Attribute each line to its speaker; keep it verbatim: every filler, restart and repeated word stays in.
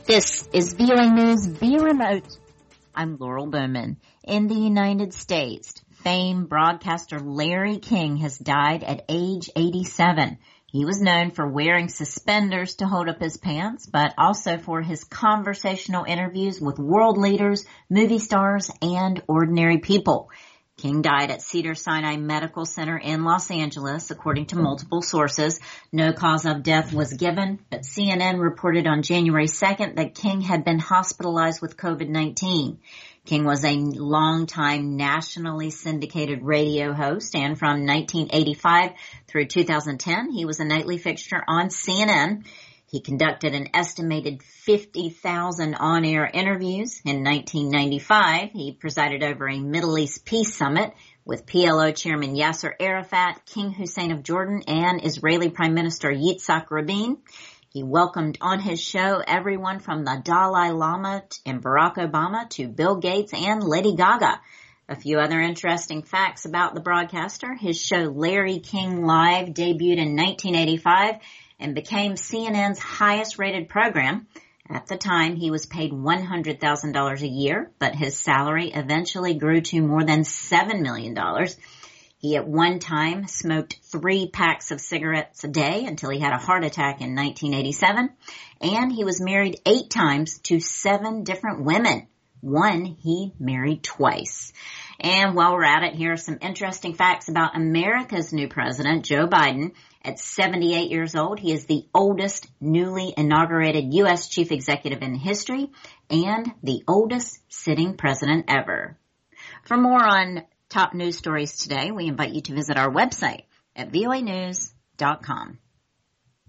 Speaker 1: This is V O A News via remote. I'm Laurel Bowman. In the United States, famed broadcaster Larry King has died at age eighty-seven. He was known for wearing suspenders to hold up his pants, but also for his conversational interviews with world leaders, movie stars, and ordinary people. King died at Cedars-Sinai Medical Center in Los Angeles, according to multiple sources. No cause of death was given, but C N N reported on January second that King had been hospitalized with COVID nineteen. King was a longtime nationally syndicated radio host, and from nineteen eighty-five through two thousand ten, he was a nightly fixture on C N N. He conducted an estimated fifty thousand on-air interviews. In nineteen ninety-five, he presided over a Middle East peace summit with P L O Chairman Yasser Arafat, King Hussein of Jordan, and Israeli Prime Minister Yitzhak Rabin. He welcomed on his show everyone from the Dalai Lama and Barack Obama to Bill Gates and Lady Gaga. A few other interesting facts about the broadcaster. His show Larry King Live debuted in nineteen eighty-five and became C N N's highest-rated program. At the time, he was paid one hundred thousand dollars a year, but his salary eventually grew to more than seven million dollars. He at one time smoked three packs of cigarettes a day until he had a heart attack in nineteen eighty-seven, and he was married eight times to seven different women. One he married twice. And while we're at it, here are some interesting facts about America's new president, Joe Biden. At seventy-eight years old, he is the oldest newly inaugurated U S chief executive in history and the oldest sitting president ever. For more on top news stories today, we invite you to visit our website at voa news dot com.